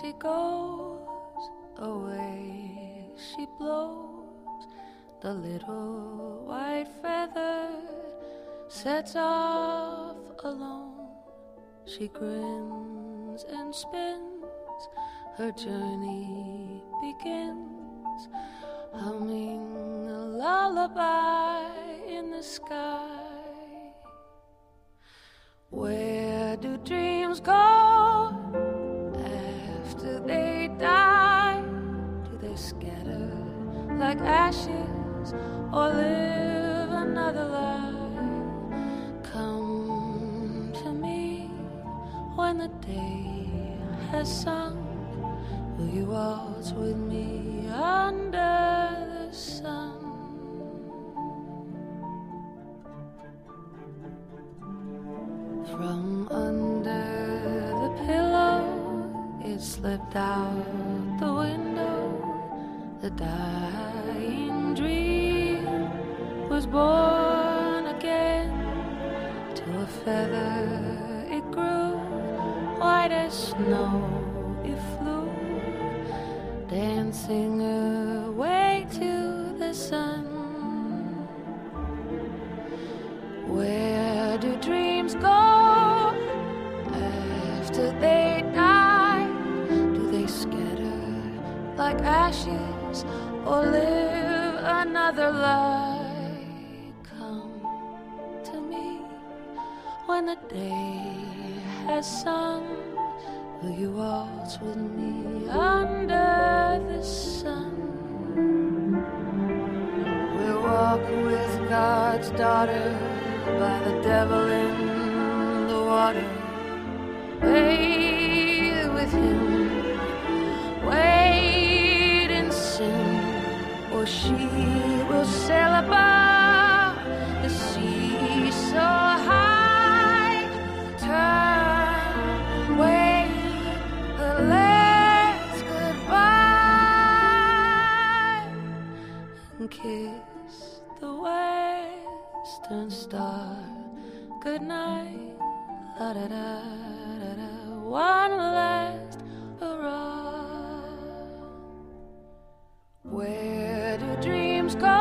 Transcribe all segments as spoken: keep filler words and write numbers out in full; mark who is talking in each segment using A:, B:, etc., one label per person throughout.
A: she goes away, she blows the little white feather, sets off alone. She grins and spins, her journey begins, humming a lullaby in the sky. Where do dreams go after they die? Do they scatter like ashes or live another life? Come to me when the day has sung. Will you waltz with me under the sun? From under the pillow, it slipped out the window. The dying dream was born again. To a feather it grew, white as snow it flew, dancing away to the sun. Where do dreams go after they die? Do they scatter like ashes or live another life? Come to me when the day has sung. Will you waltz with me under the sun? We'll walk with God's daughter by the devil in the water, bathe with him, wade in sin, or she will sail above the sea so high. Turn, wave her legs goodbye, and kiss the western star goodnight. La da da da da, one last hurrah. Where do dreams go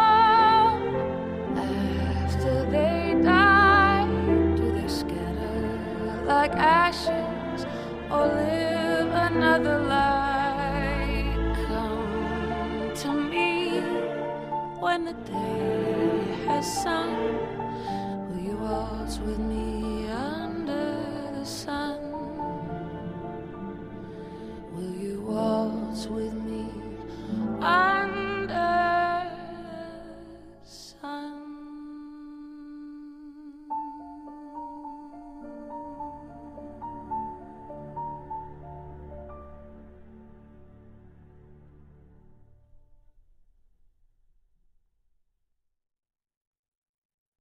A: after they die? Do they scatter like ashes or live another life? Come to me when the day has sung. Will you waltz with me under the sun? Will you waltz with me?